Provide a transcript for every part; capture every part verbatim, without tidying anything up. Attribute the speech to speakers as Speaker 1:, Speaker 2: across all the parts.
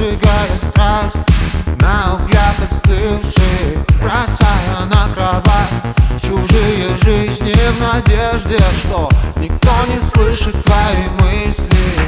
Speaker 1: сжигая страсть на углях остывших, бросая на кровать чужие жизни в надежде, что никто не слышит твои мысли.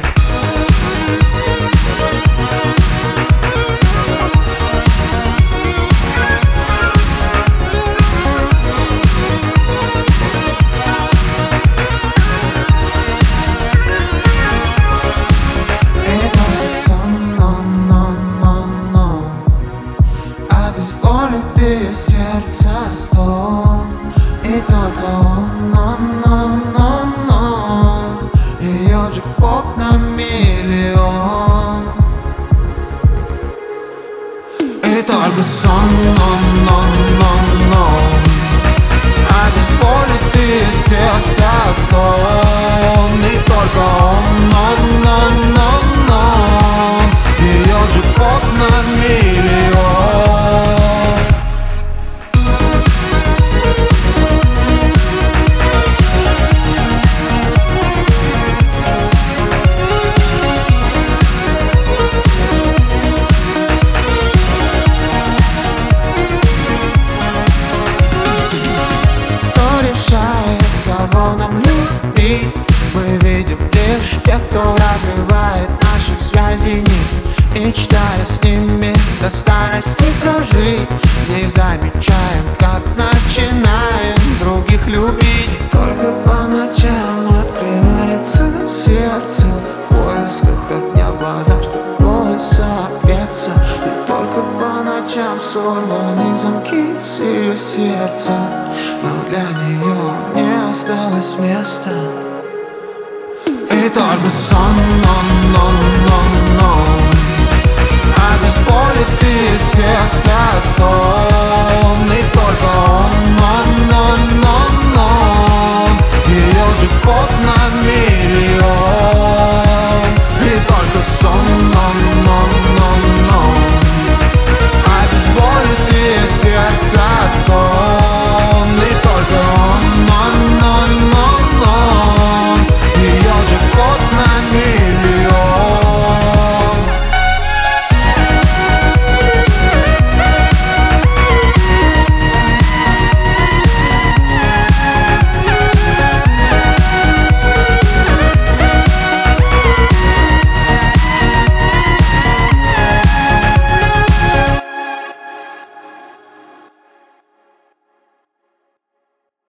Speaker 2: Сердце стон, и только он, он, он, он, он. Ее джекпот на миллион. И только сон, он, он, он, он. Обезболит сердце стон, и только он, он, он, он, он. Ее джекпот на миллион. Кого нам любить? Мы видим лишь тех, кто разрывает наших связей нить, и читая с ними до старости прожить, не замечаем, как начинаем других любить. Только по ночам открывается сердце в поисках огня в глазах, чтоб голос согреться. И только по ночам сорваны замки с ее сердца, но для нее не осталось места. И только сон, он, он,